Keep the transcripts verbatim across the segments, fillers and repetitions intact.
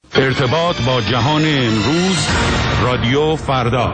ارتباط با جهان امروز، رادیو فردا.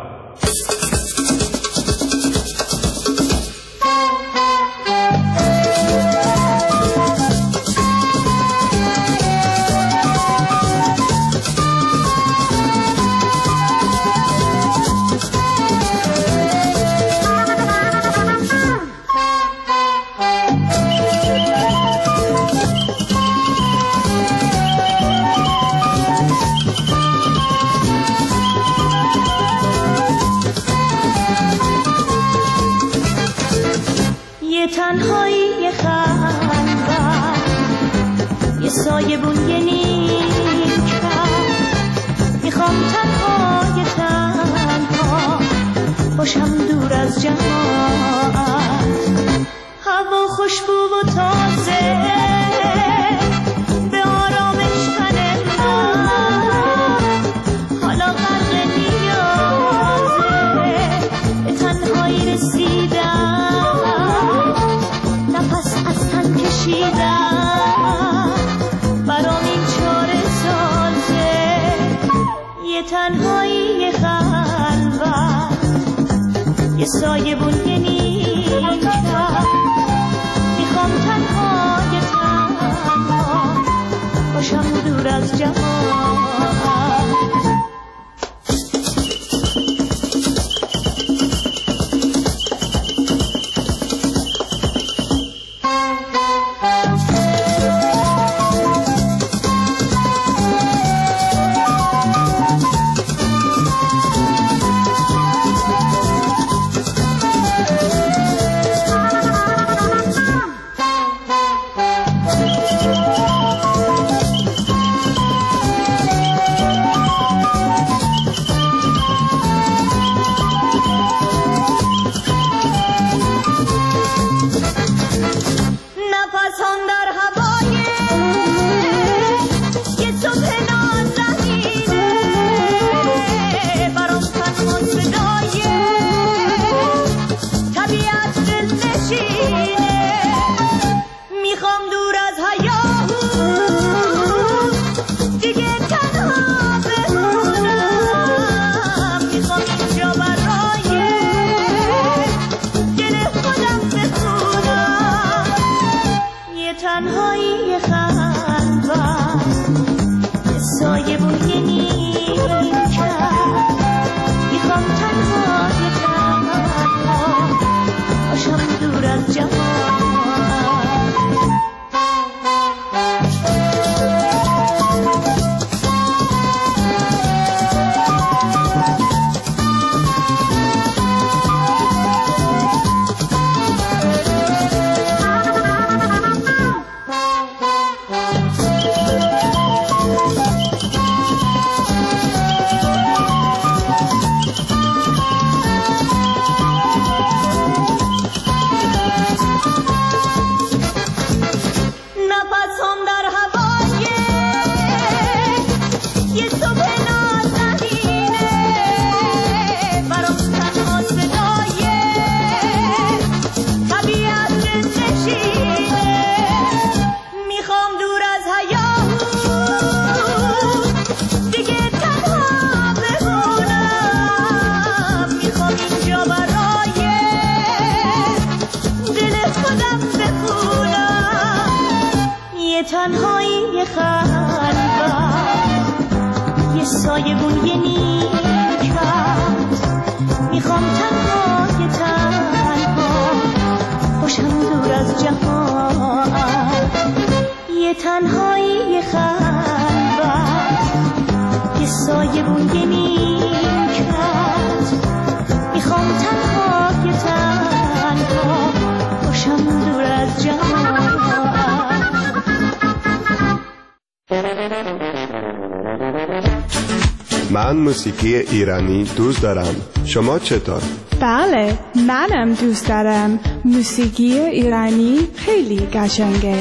من موسیقی ایرانی دوست دارم. شما چطور؟ بله، منم دوست دارم. موسیقی ایرانی خیلی قشنگه.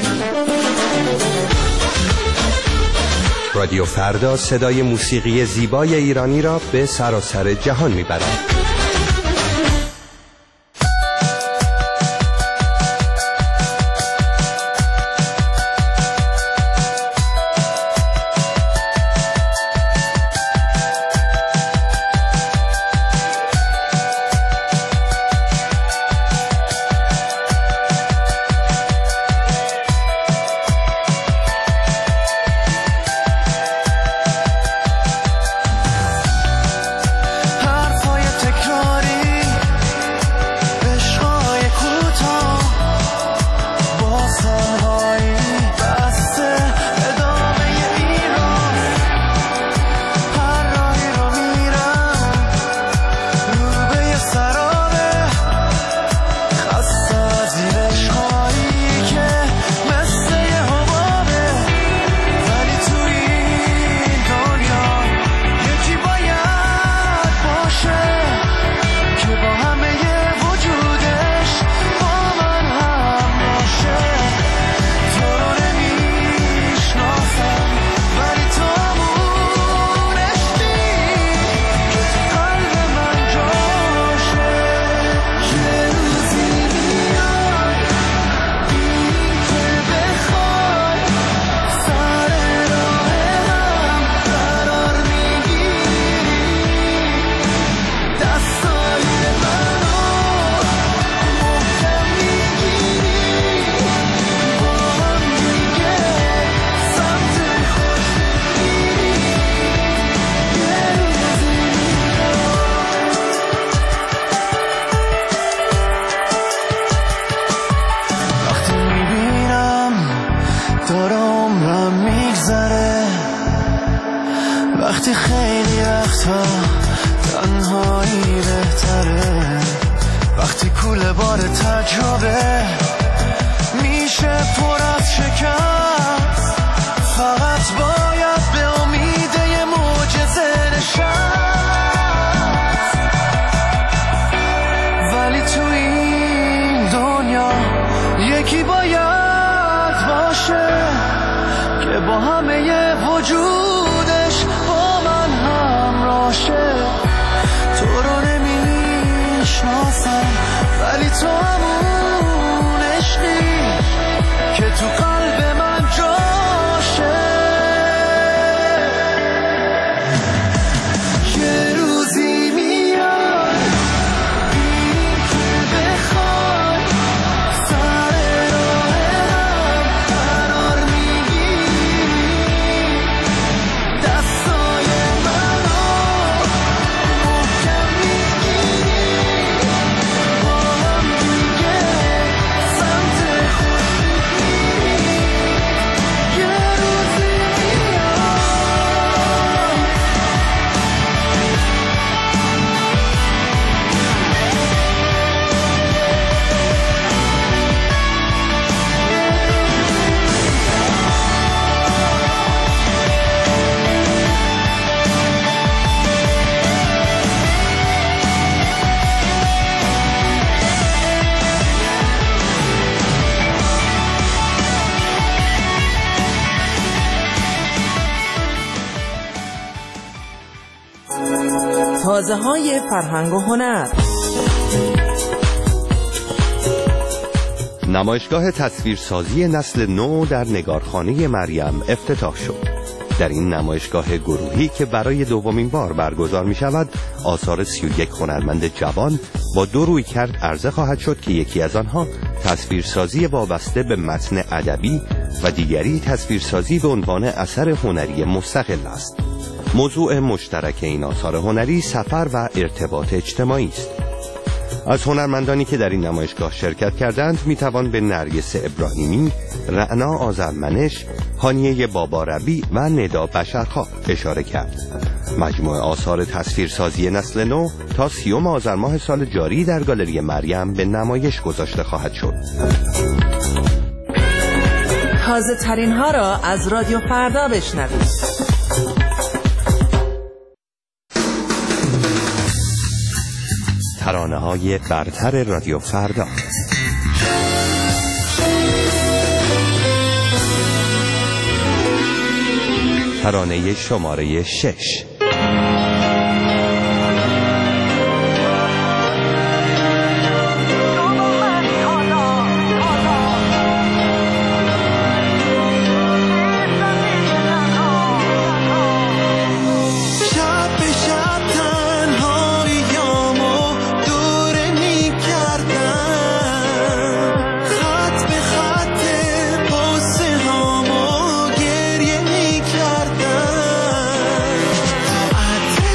رادیو فردا صدای موسیقی زیبای ایرانی را به سراسر جهان میبرد. وقتی خیلی وقتا تنهایی بهتره، وقتی کوله بار تجربه میشه پر از شکست، فقط باید به امید یه معجزه نشست. ولی تو این دنیا یکی باید باشه که با همه ی وجودش با من همراشه. تو رو نمیشناسم ولی تو همون عشقی که تو قلب من جاشه. یه روزی میاد ببینی که بخوای سر راه هم قرار میگیری، دستای منو محکم میگیری، با هم دیگه سمت خورشید میری. یه روزی میاد تازه های فرهنگ و هنر. نمایشگاه تصویرسازی نسل نو در نگارخانه مریم افتتاح شد. در این نمایشگاه گروهی که برای دومین بار برگزار می شود، آثار سی و یک هنرمند جوان با دو رویکرد عرضه خواهد شد که یکی از آنها تصویرسازی وابسته به متن ادبی و دیگری تصویرسازی به عنوان اثر هنری مستقل است. موضوع مشترک این آثار هنری سفر و ارتباط اجتماعی است. از هنرمندانی که در این نمایشگاه شرکت کردند میتوان به نرگس ابراهیمی، رعنا آذرمنش، هانیه باباربی و ندا بشرخواه اشاره کرد. مجموعه آثار تصویرسازی نسل نو تا سیوم آذر ماه سال جاری در گالری مریم به نمایش گذاشته خواهد شد. تازه ترین ها را از رادیو فردا بشنوید. ترانه های برتر رادیو فردا. ترانه شماره شش. I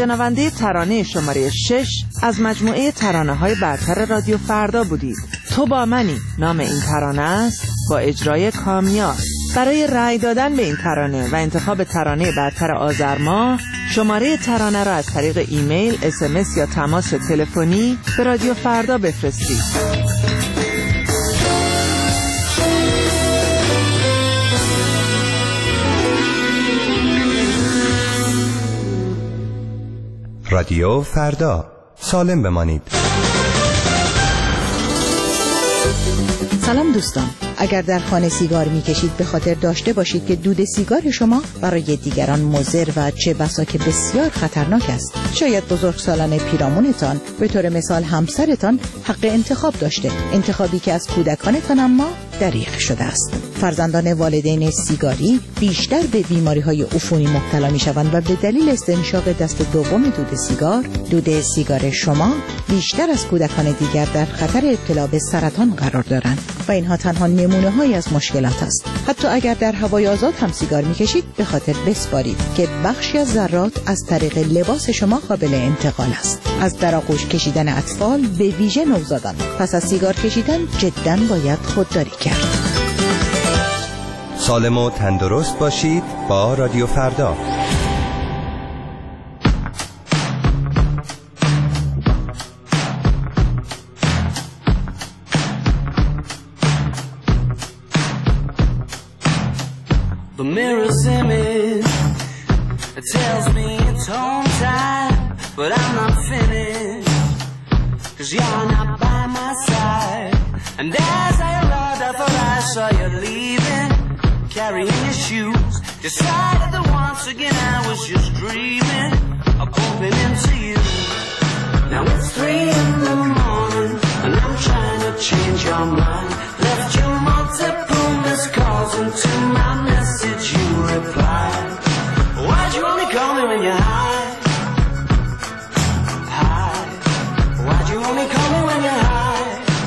شنونده ترانه شماره شش از مجموعه ترانه‌های برتر رادیو فردا بودید. تو با منی نام این ترانه است با اجرای کامیار. برای رأی دادن به این ترانه و انتخاب ترانه برتر آذر ماه شماره ترانه را از طریق ایمیل، اس ام اس یا تماس تلفنی به رادیو فردا بفرستید. رادیو فردا، سالم بمانید. سلام دوستان، اگر در خانه سیگار میکشید به خاطر داشته باشید که دود سیگار شما برای دیگران مضر و چه بسا که بسیار خطرناک است. شاید بزرگسالان پیرامونتان، به طور مثال همسرتان، حق انتخاب داشته، انتخابی که از کودکانتان اما دریغ شده است. فرزندان والدین سیگاری بیشتر به بیماری‌های عفونی مبتلا می‌شوند و به دلیل استنشاق دست دوم دود سیگار، دود سیگار شما بیشتر از کودکان دیگر در خطر ابتلا به سرطان قرار دارند و اینها تنها نمونه‌هایی از مشکلات است. حتی اگر در هوای آزاد هم سیگار می‌کشید به خاطر بسپارید که بخشی از ذرات از طریق لباس شما قابل انتقال است. از در آغوش کشیدن اطفال به ویژه نوزادان، پس از سیگار کشیدن جداً باید خودداری کرد. سالم و تندرست باشید با رادیو فردا. The mirror's image, it tells me it's home time, but I'm not finished, 'cause you're not by my side. And as I arrived, I thought I saw you leaving, carrying your shoes. Decided that once again I was just dreaming of bumping into you. Now it's three in the morning, and I'm trying to change your mind. Left you multiple missed calls, and to my message you replied. Why'd you only call me when you're high? High. Why'd you only call me when you're high?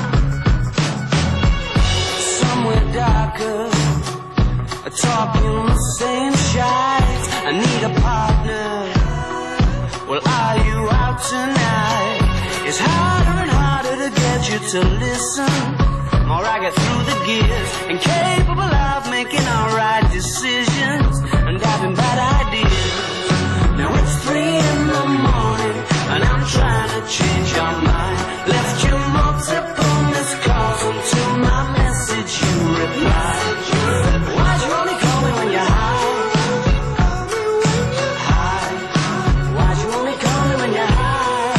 Somewhere darker, talking the same shite. I need a partner. Well, are you out tonight? It's harder and harder to get you to listen. More I get through the gears, incapable of making all right decisions and having bad ideas. Now it's three in the morning, and I'm trying to change your mind. Left you multiple missed calls, and to my message you replied. Why'd you only call me when you're high? High. Why'd you only call me when you're high?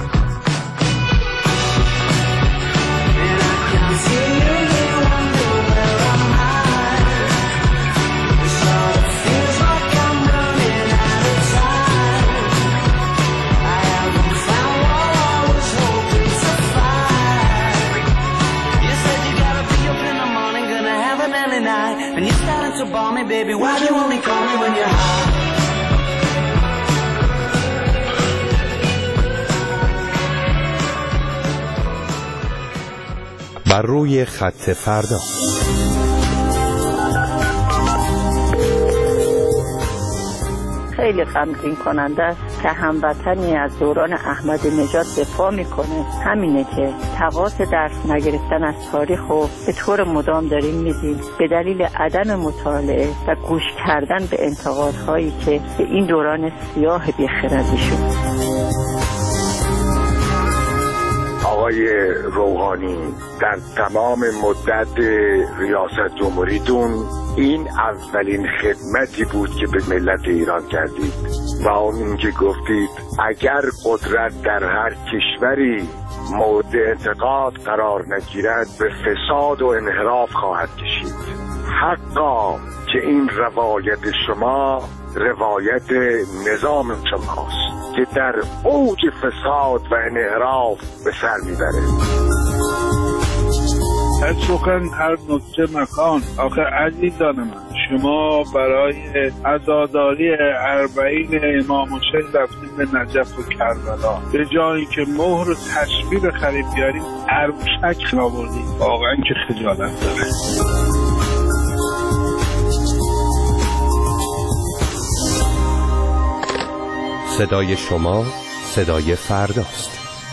And I can see you wonder where am I? It sort of feels like I'm running out of time. I haven't found what I was hoping to find. You said you gotta be up in the morning, gonna have an early night, and you're starting to bore me, baby. Why'd you only call me when you're high? بر روی خط فردا. خیلی غمگین کننده است که هموطنی از دوران احمدی نژاد دفاع میکنه. همینه که تقاطع درس نگرفتن از تاریخ رو به طور مدام داریم میدیم به دلیل عدم مطالعه و گوش کردن به انتقادهایی که به این دوران سیاه بی‌خردی شد. آقای روحانی، در تمام مدت ریاست جمهوریتون این اولین خدمتی بود که به ملت ایران کردید و اون اینکه گفتید اگر قدرت در هر کشوری مورد انتقاد قرار نگیرد به فساد و انحراف خواهد کشید. حقا که این روایت شما روایت نظام شماست که در اوج فساد و انحراف به سر میبره. هر سخن هر نکته مکان. آخه عزیزان من، شما برای عزاداری اربعین امام حسین رفتید به نجف و کربلا، به جایی که مهر و تشبیه خرید بیارید عروشک آوردید. واقعا که خجالت داره. صدای شما صدای فرداست.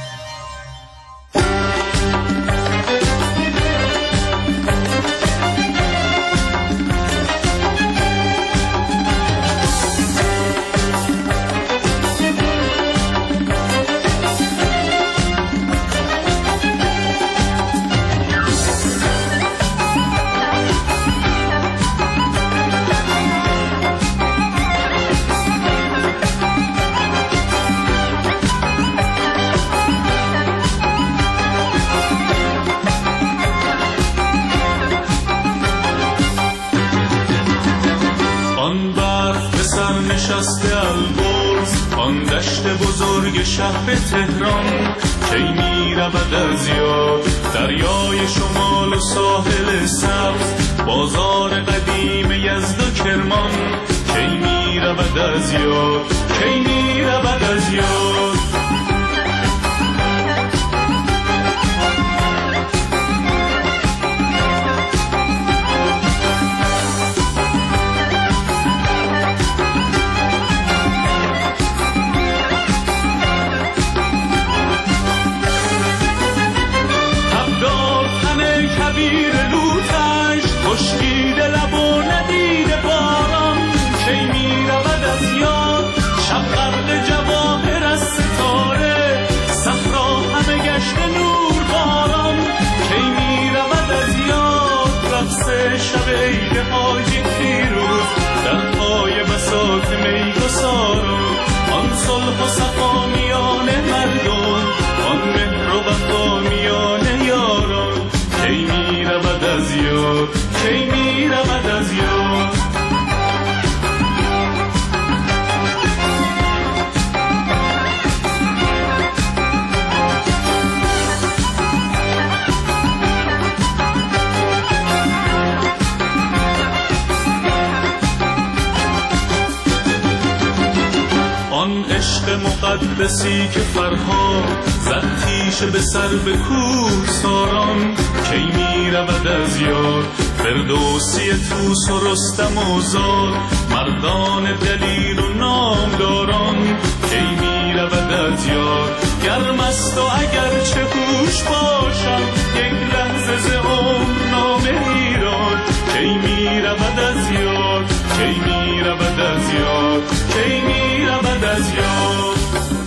شهر تهران کی می رود از یاد، دریای شمال و ساحل سبز، بازار قدیم یزد و کرمان کی می رود از یاد، کی می رود از یاد. شب عید حاجی فیروز در پای بساط میگساران، آن صلح و صفا میان مردم، آن مهر و وفا میان یاران کی می رود از یاد، کی می رود از یاد. عشق مقدسی که فرهاد زد تیشه به سر به کوه ساران کی می رود از یاد، فردوسی طوس و رستم و زال، مردان دلیر و نامداران کی می رود از یاد. گرم است و اگر چه هوش باشم یک لحظه ز عمر نام ایران کی می رود از یاد، کی می رود از یاد، کی می رود از یاد.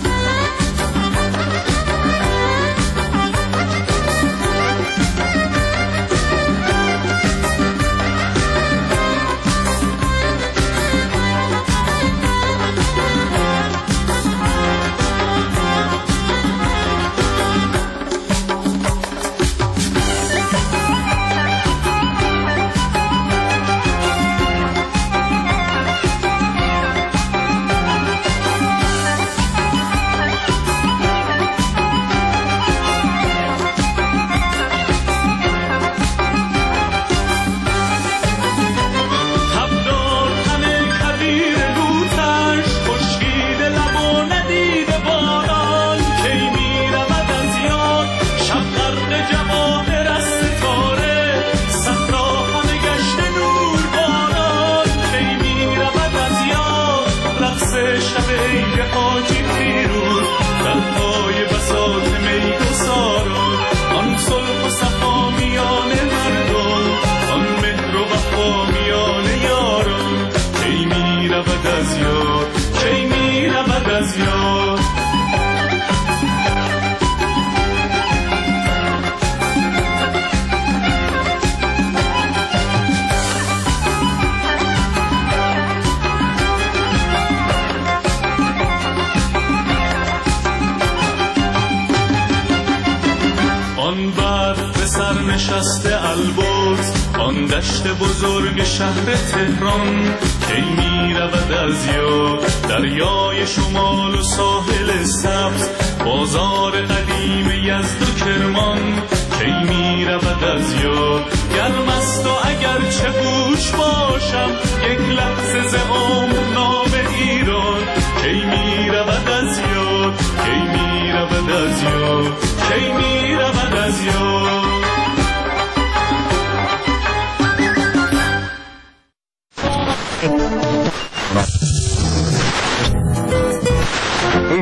آن دشت بزرگ شهر تهران کی می رود از یاد، دریای شمال و ساحل سبز، بازار قدیم یزد و کرمان کی می رود از یاد. گرم است و اگر چه هوش باشم یک لحظه ز عمر نام ایران کی می رود از یاد، کی می رود از یاد، کی می رود از یاد.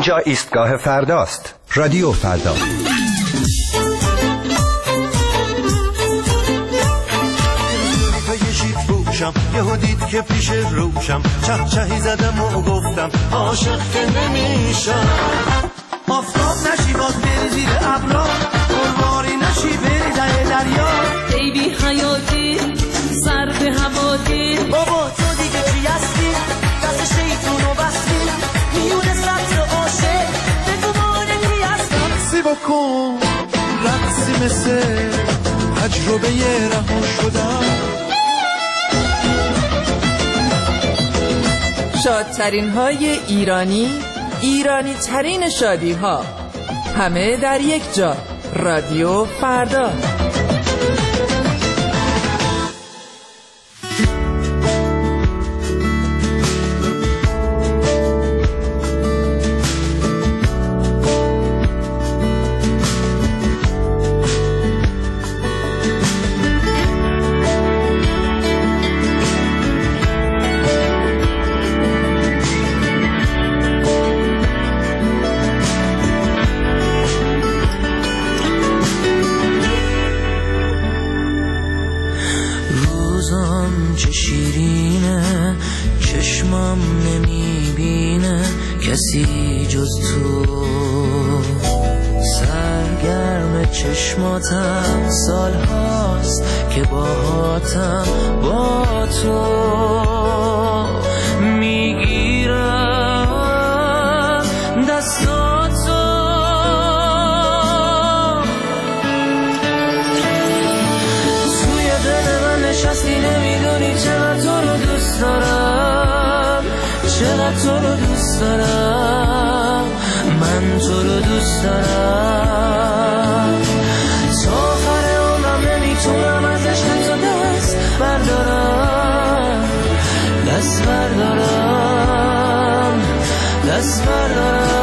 اینجا ایستگاه فرداست. رادیو فردا. یهو دید که پیش روشم چه چهی زدم و گفتم عاشق که نمیشم. آفتاب نشی باز بری زیر ابرا، قربانی نشی بری در دریا. ای بی حیاتی سر به هواتی، بابا تو دیگه چی هستی؟ دست شیطونو بستی میونه سبز عاشق، بگو مانه کی هستم. سی بکن رقصی مثل تجربه رها شدم. شادترین های ایرانی، ایرانی ترین شادی ها، همه در یک جا. رادیو فردا. چه شیرینه چشمم نمیبینه کسی جز تو، سرگرم چشماتم سال هاست که باهاتم با تو میگیرم دستاتو. توی دل من نشستی نمیدونی چقدر تو رو دوست دارم، چقدر تو رو دوست دارم، من تو رو دوست دارم. تا آخر عمرم نمیتونم از عشق تو دست بردارم، دست بردارم، دست بردارم.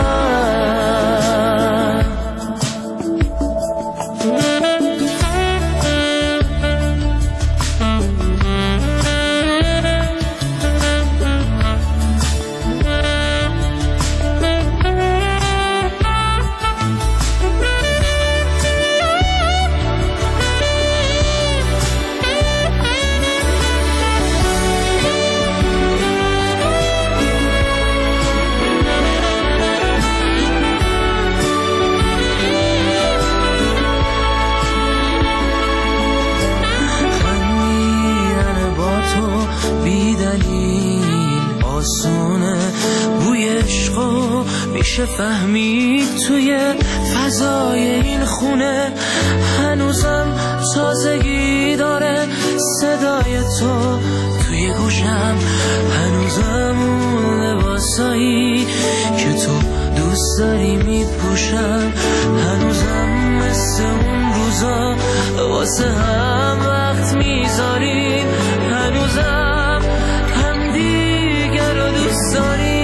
میشه فهمید توی فضای این خونه هنوزم تازگی داره صدای تو توی گوشم، هنوزم اون لباسایی که تو دوست داری میپوشم، هنوزم مثل اون روزا واسه هم وقت میذاریم، هنوزم هم دیگر رو دوست داریم.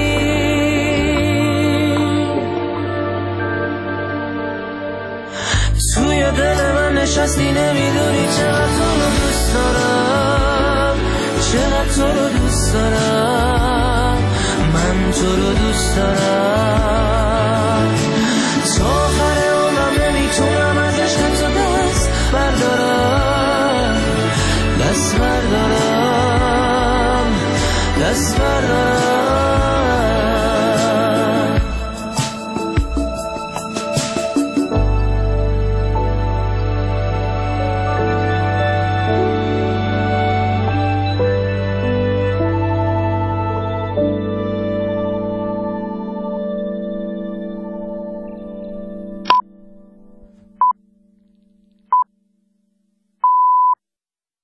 توی دل من نشستی نمیدونی چقدر تو رو دوست دارم، چقدر تو رو دوست دارم، من تو رو دوست دارم.